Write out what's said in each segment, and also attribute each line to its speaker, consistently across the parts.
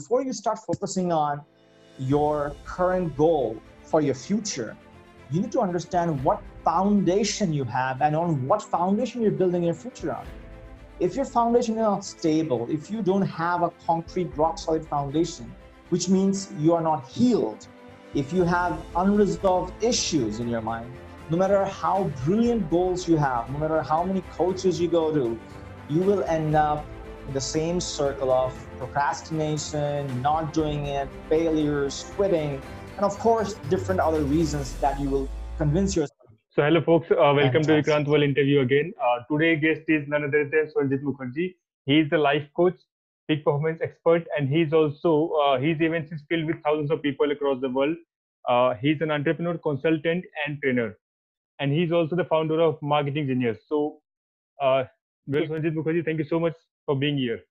Speaker 1: before you start focusing on your current goal for your future, you need to understand what foundation you have and on what foundation you're building your future on. If your foundation is not stable, if you don't have a concrete, rock solid foundation, which means you are not healed, if you have unresolved issues in your mind, no matter how brilliant goals you have, no matter how many coaches you go to, you will end up in the same circle of procrastination, not doing it, failures, quitting, and of course, different other reasons that you will convince yourself.
Speaker 2: So hello folks, welcome to
Speaker 1: Fantastic.
Speaker 2: Vikrant World interview again. Today's guest is none other than Swanjit Mukherjee. He is the life coach, peak performance expert, and he's also his events is filled with thousands of people across the world. He's an entrepreneur, consultant, and trainer, and he's also the founder of Marketing Genius. So, well, Swanjit Mukherjee, thank you so much for being here.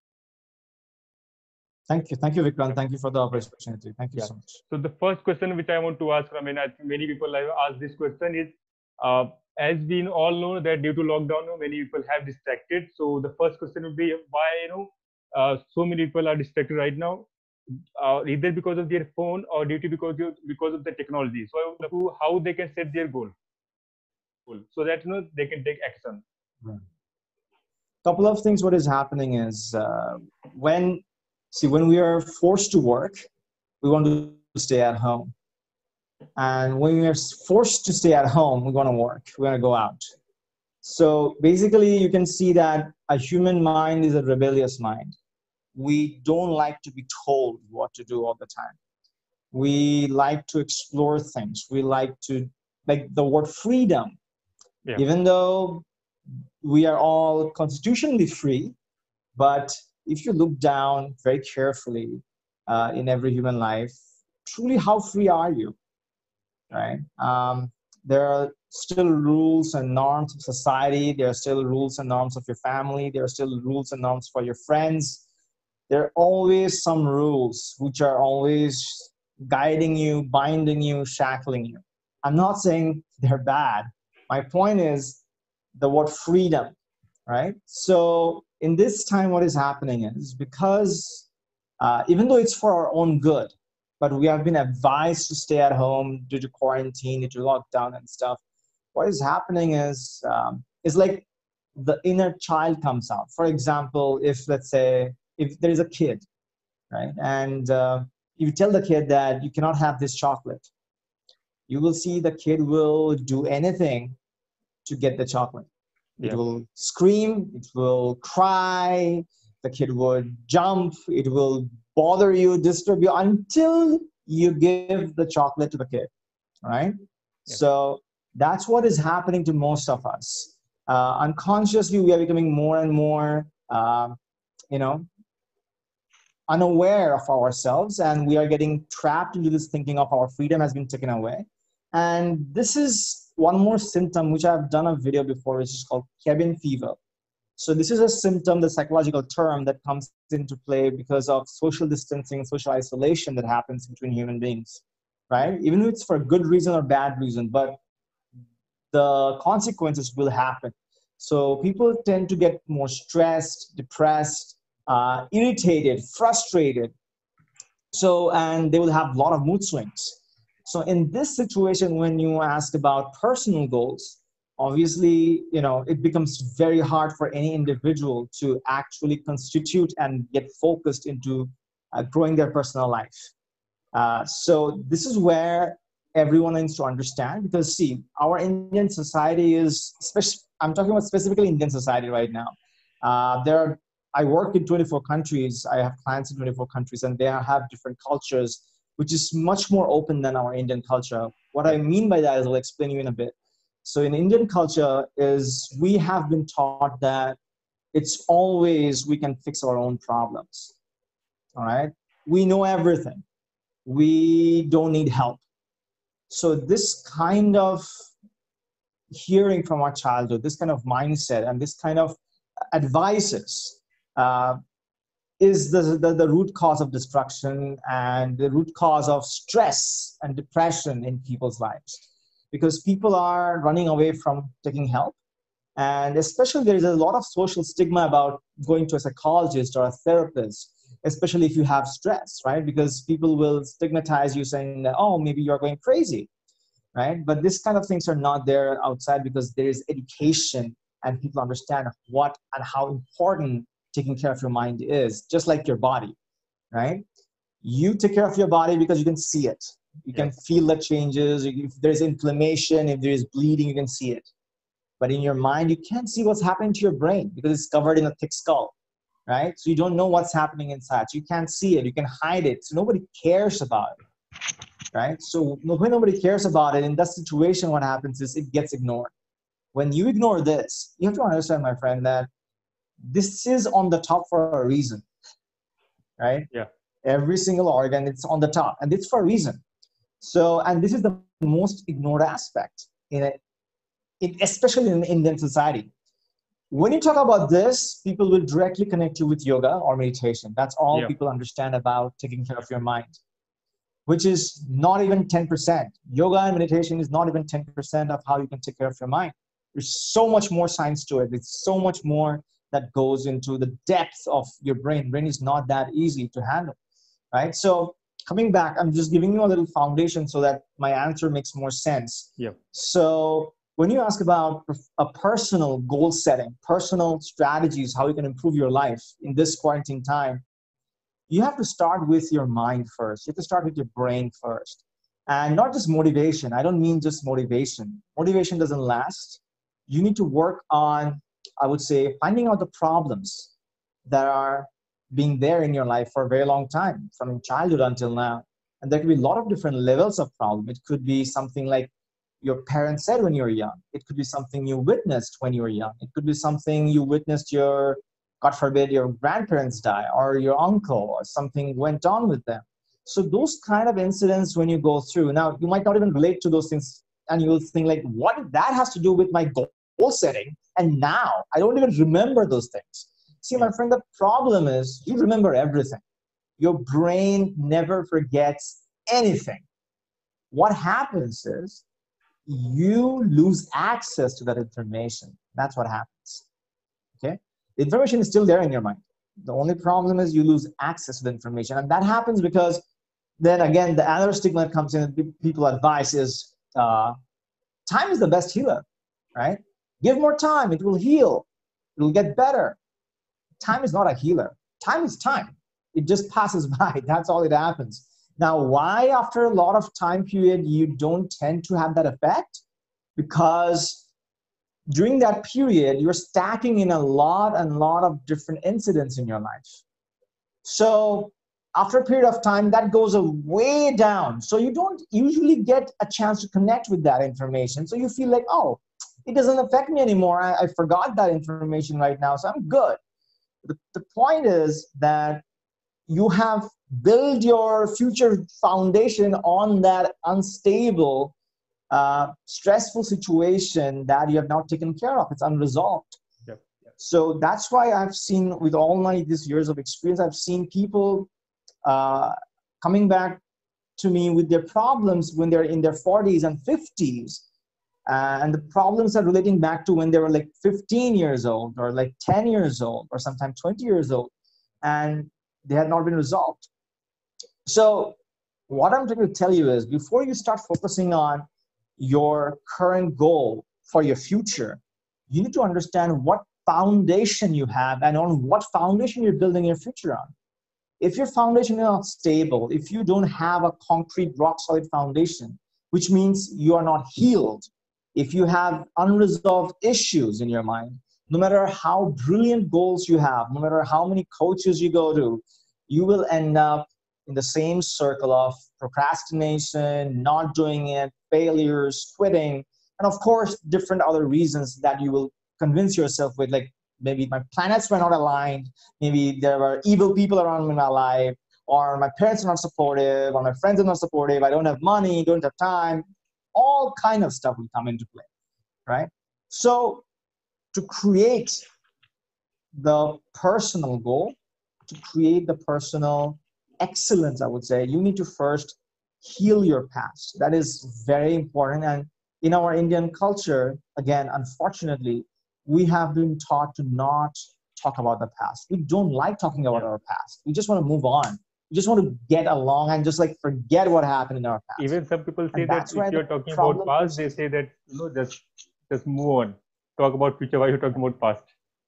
Speaker 1: Thank you, Vikrant. Thank you for the opportunity. Thank you so much.
Speaker 2: So the first question which I want to ask, I mean, I think many people have asked this question is, as we all know that due to lockdown, many people have distracted. So the first question would be why, so many people are distracted right now, either because of their phone or due to because of the technology. So I want to know how they can set their goal so that they can take action.
Speaker 1: Right. Couple of things. What is happening is when we are forced to work, we want to stay at home. And when we are forced to stay at home, we want to work, we want to go out. So basically, you can see that a human mind is a rebellious mind. We don't like to be told what to do all the time. We like to explore things. We like the word freedom.
Speaker 2: Yeah.
Speaker 1: Even though we are all constitutionally free, but if you look down very carefully in every human life, truly how free are you, right? There are still rules and norms of society. There are still rules and norms of your family. There are still rules and norms for your friends. There are always some rules which are always guiding you, binding you, shackling you. I'm not saying they're bad. My point is the word freedom, right? So in this time, what is happening is because even though it's for our own good, but we have been advised to stay at home due to quarantine, due to lockdown and stuff. What is happening is like the inner child comes out. For example, let's say if there is a kid, right, and you tell the kid that you cannot have this chocolate, you will see the kid will do anything to get the chocolate. It will scream, it will cry, the kid would jump, it will bother you, disturb you until you give the chocolate to the kid, right? Yeah. So that's what is happening to most of us. Unconsciously, we are becoming more and more, unaware of ourselves, and we are getting trapped into this thinking of our freedom has been taken away. And this is one more symptom, which I've done a video before, which is called cabin fever. So this is a symptom, the psychological term that comes into play because of social distancing, social isolation that happens between human beings, right? Even if it's for good reason or bad reason, but the consequences will happen. So people tend to get more stressed, depressed, irritated, frustrated. So, and they will have a lot of mood swings. So in this situation, when you asked about personal goals, obviously, it becomes very hard for any individual to actually constitute and get focused into growing their personal life. So this is where everyone needs to understand, because see, our Indian society is, I'm talking about specifically Indian society right now. I work in 24 countries. I have clients in 24 countries, and they have different cultures, which is much more open than our Indian culture. What I mean by that is I'll explain you in a bit. So in Indian culture is we have been taught that it's always we can fix our own problems, all right? We know everything. We don't need help. So this kind of hearing from our childhood, this kind of mindset and this kind of advices is the root cause of destruction and the root cause of stress and depression in people's lives. Because people are running away from taking help. And especially there is a lot of social stigma about going to a psychologist or a therapist. especially if you have stress, right? Because people will stigmatize you saying that, oh, maybe you're going crazy, right? But this kind of things are not there outside because there is education and people understand what and how important taking care of your mind is, just like your body, right? You take care of your body because you can see it. You can feel the changes. If there's inflammation, if there's bleeding, you can see it. But in your mind, you can't see what's happening to your brain because it's covered in a thick skull, right? So you don't know what's happening inside. So you can't see it. You can hide it. So nobody cares about it, right? So when nobody cares about it, in that situation, what happens is it gets ignored. When you ignore this, you have to understand, my friend, that this is on the top for a reason, right?
Speaker 2: Yeah.
Speaker 1: Every single organ, it's on the top, and it's for a reason. So, and this is the most ignored aspect in it, especially in Indian society. When you talk about this, people will directly connect you with yoga or meditation. That's all people understand about taking care of your mind, which is not even 10%. Yoga and meditation is not even 10% of how you can take care of your mind. There's so much more science to it. It's so much more that goes into the depth of your brain. Brain is not that easy to handle, right? So coming back, I'm just giving you a little foundation so that my answer makes more sense.
Speaker 2: Yeah.
Speaker 1: So when you ask about a personal goal setting, personal strategies, how you can improve your life in this quarantine time, you have to start with your mind first. You have to start with your brain first. And not just motivation. I don't mean just motivation. Motivation doesn't last. You need to work on, I would say, finding out the problems that are being there in your life for a very long time, from childhood until now. And there could be a lot of different levels of problem. It could be something like your parents said when you were young. It could be something you witnessed when you were young. It could be something you witnessed your, God forbid, your grandparents die or your uncle or something went on with them. So those kind of incidents when you go through, now you might not even relate to those things and you will think like, what that has to do with my goal setting? And now I don't even remember those things. See, my friend, the problem is you remember everything. Your brain never forgets anything. What happens is you lose access to that information. That's what happens. Okay? The information is still there in your mind. The only problem is you lose access to the information. And that happens because then again, the other stigma that comes in, people advice is time is the best healer, right? Give more time, it will heal. It will get better. Time is not a healer. Time is time. It just passes by. That's all it happens. Now, why after a lot of time period, you don't tend to have that effect? Because during that period, you're stacking in a lot of different incidents in your life. So after a period of time, that goes way down. So you don't usually get a chance to connect with that information. So you feel like, oh, it doesn't affect me anymore. I forgot that information right now, so I'm good. The point is that you have built your future foundation on that unstable, stressful situation that you have not taken care of. It's unresolved.
Speaker 2: Yep.
Speaker 1: So that's why I've seen, with all my these years of experience, I've seen people coming back to me with their problems when they're in their 40s and 50s. And the problems are relating back to when they were like 15 years old or like 10 years old or sometimes 20 years old. And they had not been resolved. So what I'm trying to tell you is before you start focusing on your current goal for your future, you need to understand what foundation you have and on what foundation you're building your future on. If your foundation is not stable, if you don't have a concrete, rock solid foundation, which means you are not healed, if you have unresolved issues in your mind, no matter how brilliant goals you have, no matter how many coaches you go to, you will end up in the same circle of procrastination, not doing it, failures, quitting, and of course, different other reasons that you will convince yourself with, like maybe my planets were not aligned, maybe there were evil people around me in my life, or my parents are not supportive, or my friends are not supportive, I don't have money, don't have time. All kind of stuff will come into play, right? So to create the personal goal, to create the personal excellence, I would say, you need to first heal your past. That is very important. And in our Indian culture, again, unfortunately, we have been taught to not talk about the past. We don't like talking about our past. We just want to move on. We just want to get along and just like forget what happened in our past.
Speaker 2: Even some people say
Speaker 1: And
Speaker 2: that
Speaker 1: that's
Speaker 2: if
Speaker 1: where
Speaker 2: you're
Speaker 1: the
Speaker 2: talking about
Speaker 1: problem
Speaker 2: past, they
Speaker 1: is.
Speaker 2: say that just move on. Talk about future. Why you're talking about past?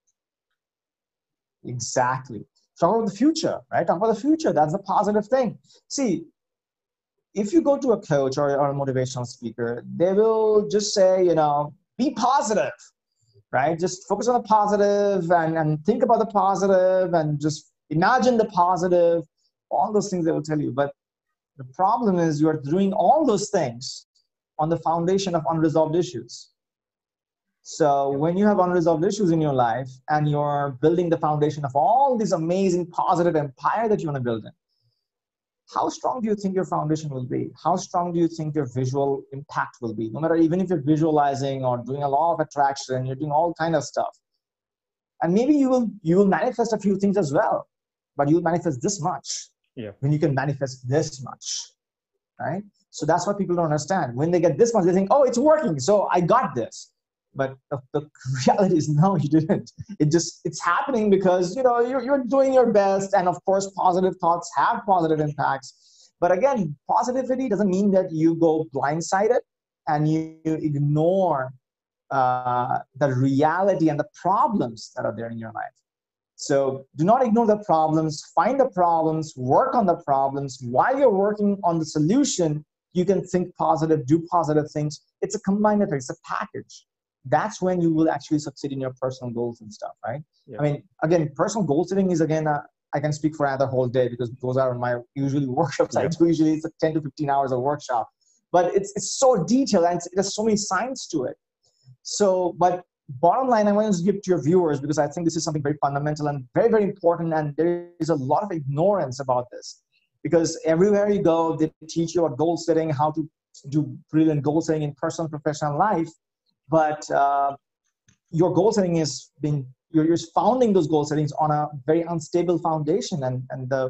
Speaker 1: Exactly. Talk about the future, right? Talk about the future. That's the positive thing. See, if you go to a coach or a motivational speaker, they will just say, be positive, right? Just focus on the positive and think about the positive and just imagine the positive, all those things they will tell you. But the problem is you're doing all those things on the foundation of unresolved issues. So when you have unresolved issues in your life and you're building the foundation of all this amazing positive empire that you want to build in, how strong do you think your foundation will be? How strong do you think your visual impact will be? No matter, even if you're visualizing or doing a law of attraction, you're doing all kind of stuff. And maybe you will manifest a few things as well, but you'll manifest this much.
Speaker 2: Yeah.
Speaker 1: When you can manifest this much, right? So that's what people don't understand. When they get this much, they think, oh, it's working, so I got this. But the reality is, no, you didn't. It's happening because you're doing your best, and of course, positive thoughts have positive impacts. But again, positivity doesn't mean that you go blindsided and you ignore the reality and the problems that are there in your life. So do not ignore the problems. Find the problems. Work on the problems. While you're working on the solution, you can think positive, do positive things. It's a combined effect. It's a package. That's when you will actually succeed in your personal goals and stuff, right? Yeah. I mean, again, personal goal setting is, again, I can speak for another whole day because those are my usually workshops. Yeah. I do usually it's like 10 to 15 hours of workshop, but it's so detailed and there's so many science to it. So, but bottom line, I want to give to your viewers, because I think this is something very fundamental and very, very important. And there is a lot of ignorance about this, because everywhere you go, they teach you about goal setting, how to do brilliant goal setting in personal and professional life. But your goal setting is you're founding those goal settings on a very unstable foundation, and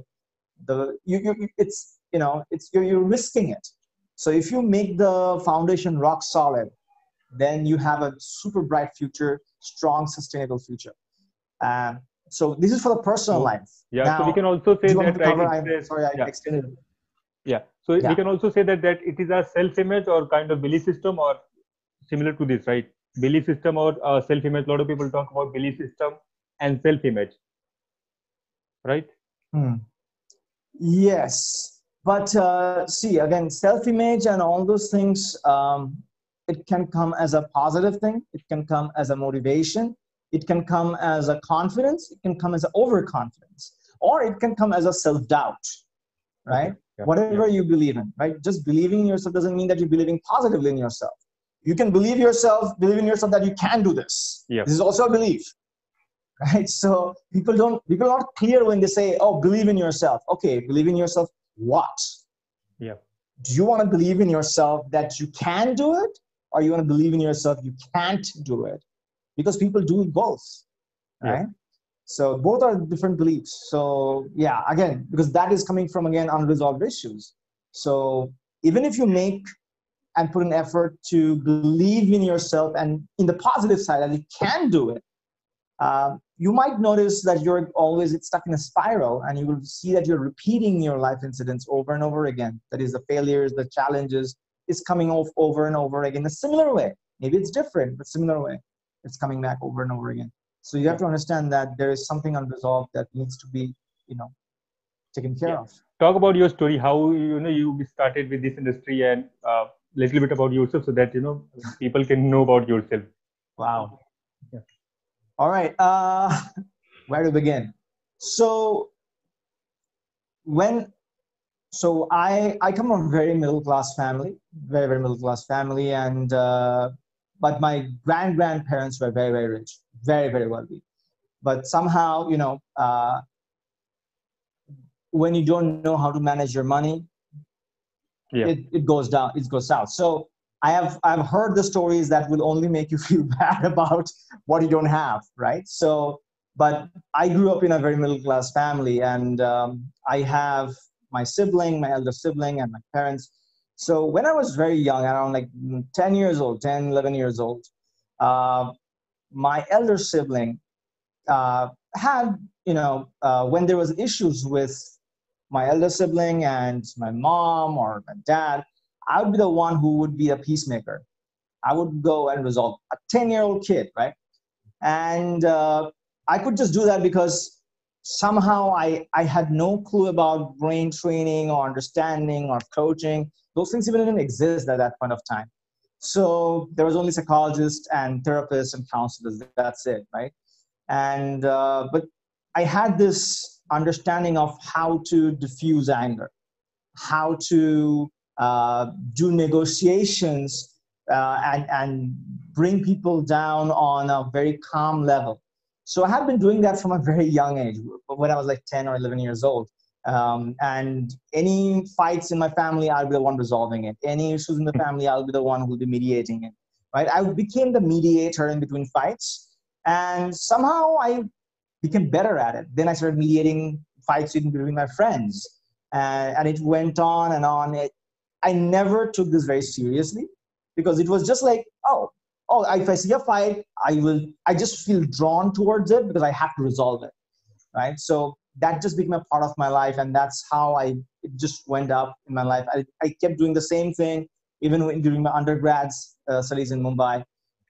Speaker 1: you're risking it. So if you make the foundation rock solid, then you have a super bright future, strong, sustainable future. So this is for the personal life.
Speaker 2: Yeah.
Speaker 1: Now,
Speaker 2: so we can also say that,
Speaker 1: I extended it.
Speaker 2: Yeah. So we can also say that it is a self-image or kind of belief system, or similar to this, right? Belief system or self-image. A lot of people talk about belief system and self-image, right?
Speaker 1: Yes, but see, again, self-image and all those things, it can come as a positive thing. It can come as a motivation. It can come as a confidence. It can come as an overconfidence, or it can come as a self-doubt, right? Okay. Yeah. Whatever you believe in, right? Just believing in yourself doesn't mean that you're believing positively in yourself. You can believe in yourself that you can do this. Yeah. This is also a belief, right? So people are not clear when they say, oh, believe in yourself. Okay, believe in yourself what? Yeah. Do you want to believe in yourself that you can do it, or you want to believe in yourself you can't do it? Because people do both, right? Yeah. So both are different beliefs. So yeah, again, because that is coming from, again, unresolved issues. So even if you make and put an effort to believe in yourself and in the positive side that you can do it, you might notice that you're always stuck in a spiral, and you will see that you're repeating your life incidents over and over again. That is, the failures, the challenges is coming off over and over again, a similar way. Maybe it's different, but similar way. It's coming back over and over again. So you have to understand that there is something unresolved that needs to be, taken care of.
Speaker 2: Talk about your story, how you started with this industry, and little bit about yourself, so that people can know about yourself.
Speaker 1: Wow. Yeah. All right. Where to begin? So I come from a very middle class family, very, very middle class family, and but my grandparents were very, very rich, very, very wealthy. But somehow, when you don't know how to manage your money, it goes down, it goes south. So I've heard the stories that will only make you feel bad about what you don't have, right? So, but I grew up in a very middle class family, and I have my elder sibling, and my parents. So when I was very young, around like 10 years old, 10, 11 years old, my elder sibling had, when there was issues with my elder sibling and my mom or my dad, I would be the one who would be a peacemaker. I would go and resolve. A 10-year-old kid, right? And I could just do that because somehow I had no clue about brain training or understanding or coaching. Those things even didn't exist at that point of time. So there was only psychologists and therapists and counselors. That's it, right? And but I had this understanding of how to diffuse anger, how to do negotiations and bring people down on a very calm level. So I had been doing that from a very young age, when I was like 10 or 11 years old. And any fights in my family, I'll be the one resolving it. Any issues in the family, I'll be the one who'll be mediating it. Right? I became the mediator in between fights, and somehow I became better at it. Then I started mediating fights even between my friends, and it went on and on. I never took this very seriously because it was just like, oh, if I see a fight, I just feel drawn towards it because I have to resolve it, right? So that just became a part of my life, and that's how it just went up in my life. I kept doing the same thing even during my undergrad studies in Mumbai.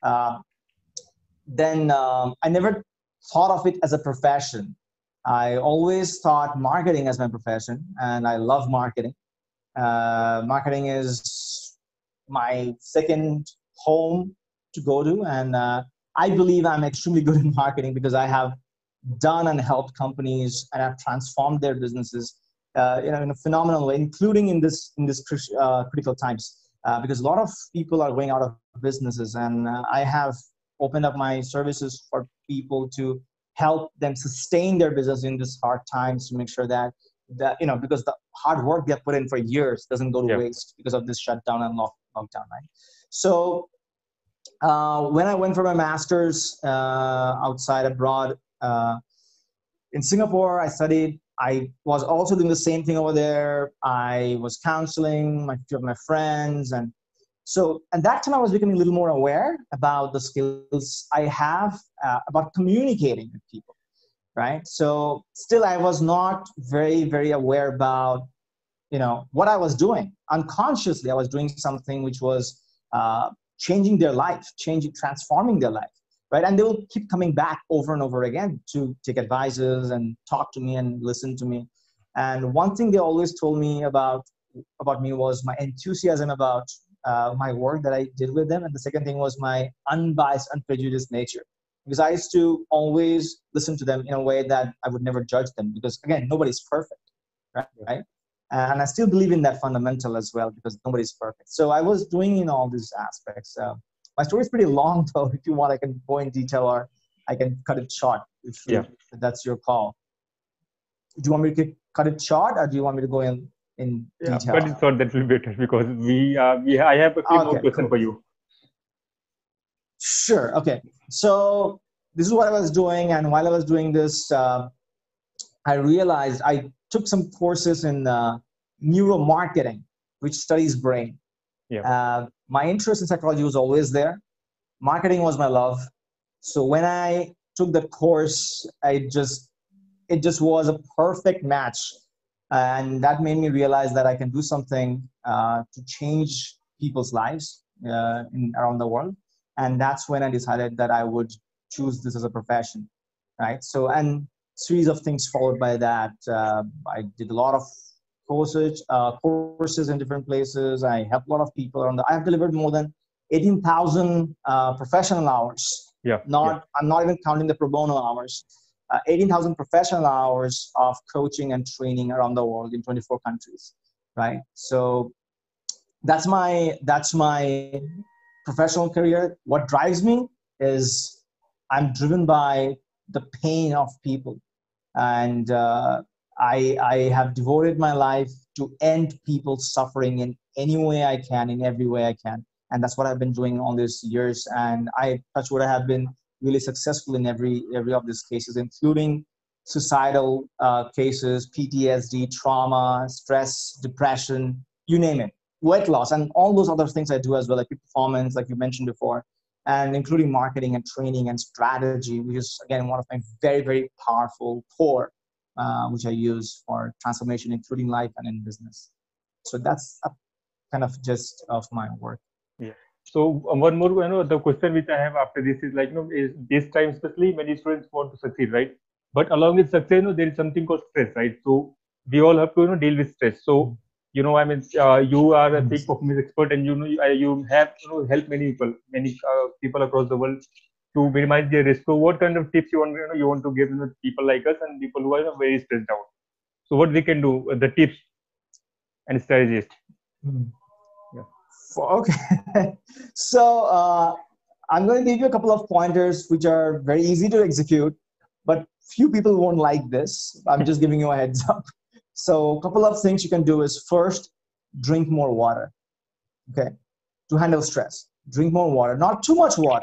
Speaker 1: Then I never thought of it as a profession. I always thought marketing as my profession, and I love marketing. Marketing is my second home to go to, and I believe I'm extremely good in marketing because I have done and helped companies and have transformed their businesses in a phenomenal way, including in this critical times, because a lot of people are going out of businesses, and I have opened up my services for people to help them sustain their business in these hard times, to make sure that because the hard work they have put in for years doesn't go to waste because of this shutdown and lockdown, right? So when I went for my master's outside abroad in Singapore, I studied. I was also doing the same thing over there. I was counseling a few of my friends, and so at that time I was becoming a little more aware about the skills I have about communicating with people, right? So still I was not very, very aware about what I was doing. Unconsciously, I was doing something which was changing their life, transforming their life, right? And they will keep coming back over and over again to take advices and talk to me and listen to me. And one thing they always told me about me was my enthusiasm about my work that I did with them. And the second thing was my unbiased, unprejudiced nature. Because I used to always listen to them in a way that I would never judge them. Because again, nobody's perfect, right? And I still believe in that fundamental as well, because nobody's perfect. So I was doing in all these aspects. My story is pretty long, though. If you want, I can go in detail, or I can cut it short if that's your call. Do you want me to cut it short, or do you want me to go in detail?
Speaker 2: But it's not that will be better, because I have a few more questions for you.
Speaker 1: Sure. Okay. So this is what I was doing, and while I was doing this, I realized I took some courses in neuromarketing, which studies brain. My interest in psychology was always there. Marketing was my love. So when I took that course, it just was a perfect match. And that made me realize that I can do something to change people's lives around the world. And that's when I decided that I would choose this as a profession, right? So, and series of things followed by that. I did a lot of courses in different places. I helped a lot of people around. I have delivered more than 18,000 professional hours. I'm not even counting the pro bono hours. 18,000 professional hours of coaching and training around the world in 24 countries, right? So that's my professional career. What drives me is I'm driven by the pain of people, and I have devoted my life to end people's suffering in any way I can, in every way I can, and that's what I've been doing all these years. And I touch wood, I have been really successful in every of these cases, including suicidal cases, PTSD, trauma, stress, depression, you name it, weight loss, and all those other things I do as well, like performance, like you mentioned before. and including marketing and training and strategy, which is, again, one of my very, very powerful core, which I use for transformation, including life and in business. So that's a kind of gist of my work.
Speaker 2: Yeah. So one more, the question which I have after this is like, is this time especially many students want to succeed, right? But along with success, there is something called stress, right? So we all have to, deal with stress. So, I mean, you are a peak performance expert, and you have, helped many people across the world to minimize their risk. So what kind of tips you want to give people like us and people who are very stressed out? So what we can do, the tips and strategies. Yeah.
Speaker 1: Okay. So I'm going to give you a couple of pointers which are very easy to execute, but few people won't like this. I'm just giving you a heads up. So a couple of things you can do is, first, drink more water. Okay. To handle stress, drink more water, not too much water,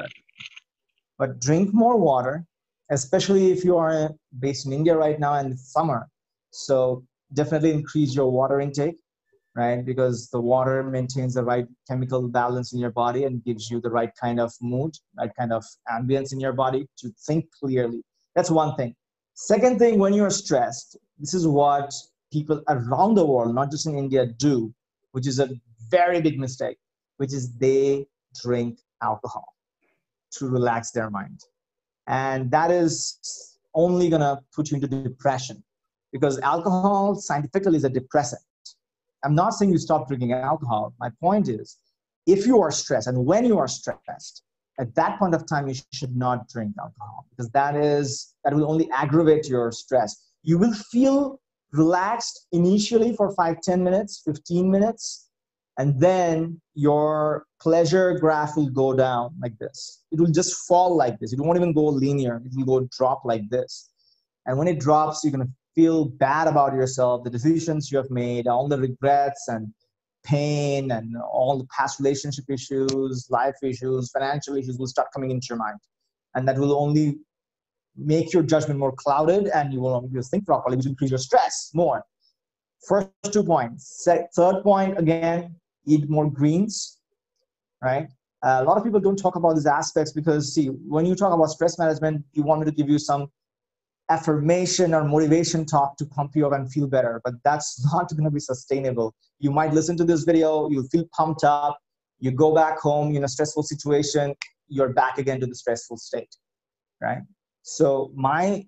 Speaker 1: but drink more water, especially if you are based in India right now and it's summer. So definitely increase your water intake, right? Because the water maintains the right chemical balance in your body and gives you the right kind of mood, right kind of ambience in your body to think clearly. That's one thing. Second thing, when you're stressed, this is what people around the world, not just in India, do, which is a very big mistake, which is they drink alcohol to relax their mind. And that is only going to put you into depression, because alcohol scientifically is a depressant. I'm not saying you stop drinking alcohol. My point is, if you are stressed and when you are stressed, at that point of time, you should not drink alcohol, because that will only aggravate your stress. You will feel relaxed initially for 5-10 minutes, 15 minutes, and then your pleasure graph will go down like this. It will just fall like this. It won't even go linear. It will go drop like this. And when it drops, you're going to feel bad about yourself, the decisions you have made, all the regrets and pain and all the past relationship issues, life issues, financial issues will start coming into your mind. And that will only make your judgment more clouded, and you will not be able to think properly, which will increase your stress more. First 2 points. Third point, again, eat more greens, right? A lot of people don't talk about these aspects because, see, when you talk about stress management, you want me to give you some affirmation or motivation talk to pump you up and feel better, but that's not going to be sustainable. You might listen to this video, you'll feel pumped up, you go back home in a stressful situation, you're back again to the stressful state, right? So my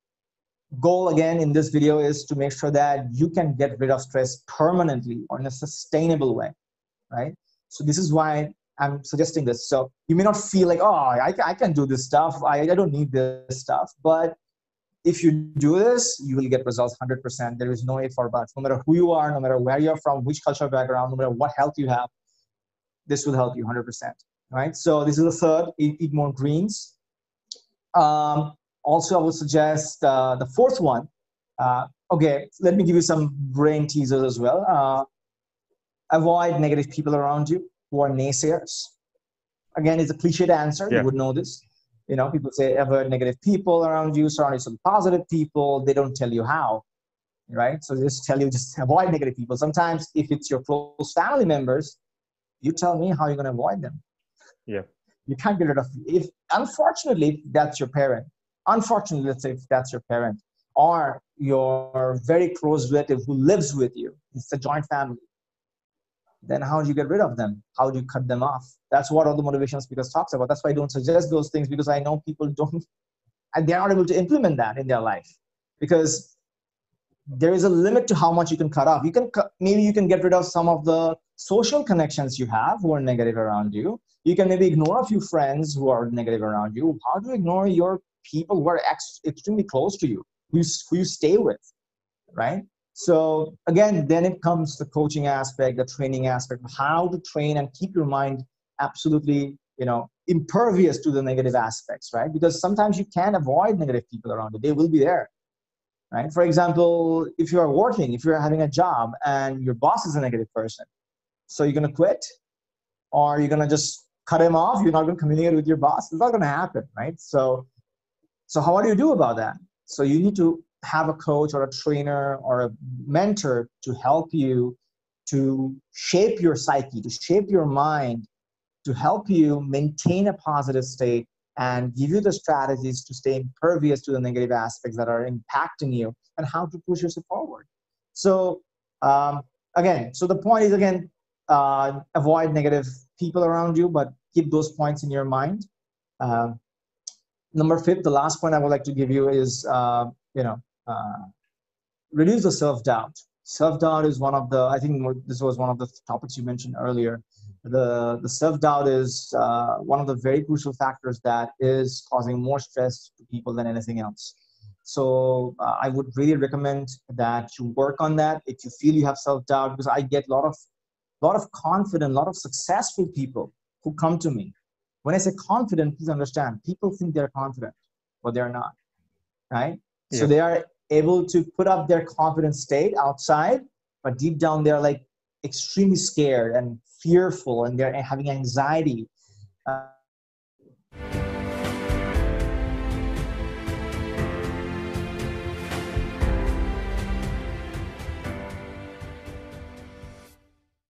Speaker 1: goal again in this video is to make sure that you can get rid of stress permanently or in a sustainable way, right? So this is why I'm suggesting this. So you may not feel like, oh, I can do this stuff, I don't need this stuff, but if you do this, you will get results 100%. There is no if or buts. No matter who you are, no matter where you're from, which cultural background, no matter what health you have, this will help you 100%. Right? So this is the third, eat more greens. Also, I would suggest the fourth one. Okay, let me give you some brain teasers as well. Avoid negative people around you who are naysayers. Again, it's a cliched answer. Yeah. You would know this. People say avoid negative people around you, surround yourself with positive people. They don't tell you how, right? So they just tell you just avoid negative people. Sometimes if it's your close family members, you tell me how you're going to avoid them.
Speaker 2: Yeah.
Speaker 1: You can't get rid of, unfortunately, that's your parent. Unfortunately, let's say if that's your parent or your very close relative who lives with you, it's a joint family. Then how do you get rid of them? How do you cut them off? That's what all the motivational speakers talks about. That's why I don't suggest those things, because I know people don't, and they're not able to implement that in their life, because there is a limit to how much you can cut off. Maybe you can get rid of some of the social connections you have who are negative around you. You can maybe ignore a few friends who are negative around you. How do you ignore your people who are extremely close to you, who you stay with, right? So again, then it comes the coaching aspect, the training aspect, how to train and keep your mind absolutely, impervious to the negative aspects, right? Because sometimes you can't avoid negative people around you. They will be there, right? For example, if you are working, if you're having a job and your boss is a negative person, so you're going to quit, or you're going to just cut him off. You're not going to communicate with your boss. It's not going to happen, right? So how do you do about that? So you need to have a coach or a trainer or a mentor to help you to shape your psyche, to shape your mind, to help you maintain a positive state and give you the strategies to stay impervious to the negative aspects that are impacting you and how to push yourself forward. So again, so the point is, again, avoid negative people around you, but keep those points in your mind. Number 5, the last point I would like to give you is, reduce the self-doubt. Self-doubt is one of the, I think this was one of the topics you mentioned earlier. The self-doubt is one of the very crucial factors that is causing more stress to people than anything else. So I would really recommend that you work on that if you feel you have self-doubt, because I get a lot of confident, a lot of successful people who come to me. When I say confident, please understand, people think they're confident, but they're not, right?
Speaker 2: Yeah.
Speaker 1: So they are able to put up their confident state outside, but deep down they're like extremely scared and fearful, and they're having anxiety.